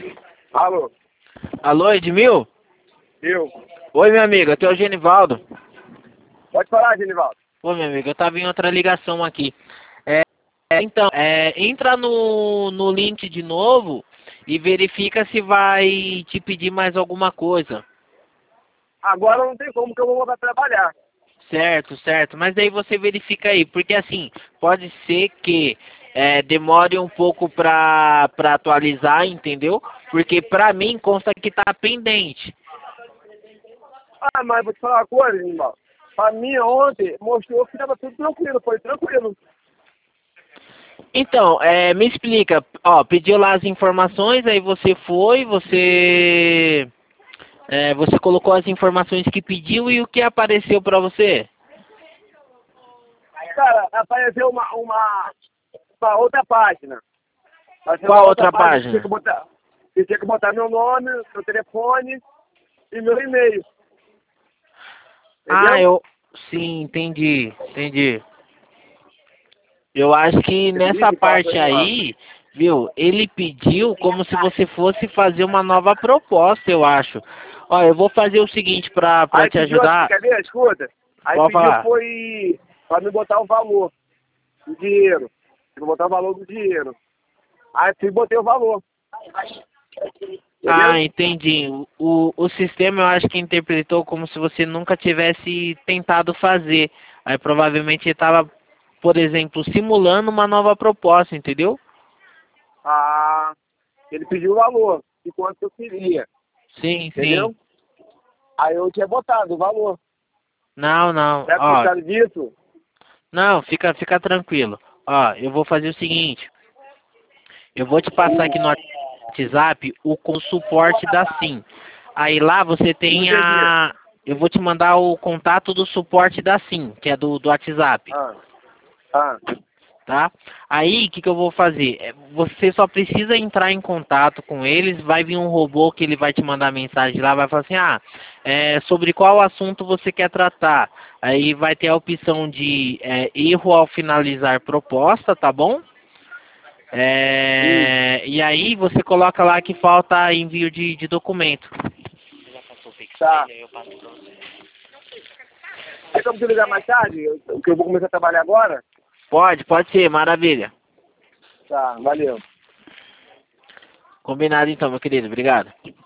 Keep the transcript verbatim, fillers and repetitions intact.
Alô? Alô, Edmil? Eu? Oi, meu amigo, aqui é o Genivaldo. Pode falar, Genivaldo. Oi, meu amigo, eu tava em outra ligação aqui. É, é, então, é, entra no, no link de novo e verifica se vai te pedir mais alguma coisa. Agora não tem como que eu vou voltar a trabalhar. Certo, certo. Mas daí você verifica aí, porque assim, pode ser que é, demore um pouco pra, pra atualizar, entendeu? Porque pra mim consta que tá pendente. Ah, mas vou te falar uma coisa, Genivaldo. Pra mim, ontem, mostrou que tava tudo tranquilo, foi tranquilo. Então, é, me explica, ó, pediu lá as informações, aí você foi, você é, você colocou as informações que pediu e o que apareceu pra você? Cara, apareceu uma, uma, uma outra página. Apareceu uma Qual outra página que tinha que página? botar, que tinha que botar meu nome, meu telefone e meu e-mail. Ah, Entendeu? eu, sim, entendi, entendi. Eu acho que Você nessa disse, fala pra parte ele lá. aí, viu, ele pediu como se você fosse fazer uma nova proposta, eu acho. Ó, eu vou fazer o seguinte pra, pra Aí te pediu, ajudar. quer ver? Escuta. Aí Pode pediu falar. foi pra me botar o valor do dinheiro. Pra botar o valor do dinheiro. Aí fui e botei o valor. Ah, Entendeu? entendi. O, o sistema eu acho que interpretou como se você nunca tivesse tentado fazer. Aí provavelmente ele estava, por exemplo, simulando uma nova proposta, entendeu? Ah, ele pediu o valor, de quanto eu queria. Sim, sim. Entendeu? Aí eu tinha botado o valor. Não, não. Deve Ó, precisar disso? não, fica, fica tranquilo. Ó, eu vou fazer o seguinte. Eu vou te passar aqui no WhatsApp o com suporte da SIM. Aí lá você Não tem entendi. a. Eu vou te mandar o contato do suporte da SIM, que é do, do WhatsApp. Ah, ah. Tá? Aí, o que, que eu vou fazer? É, Você só precisa entrar em contato com eles, vai vir um robô que ele vai te mandar mensagem lá, vai falar assim, ah, é, sobre qual assunto você quer tratar. Aí vai ter a opção de é, erro ao finalizar proposta, tá bom? Hum. É, e aí você coloca lá que falta envio de, de documento. Já passou o Pix pra Tá. ele, aí eu passo pra você. Tem como te ligar mais tarde? Eu- Que eu vou começar a trabalhar agora? Pode, pode ser, maravilha. Tá, valeu. Combinado então, meu querido, obrigado.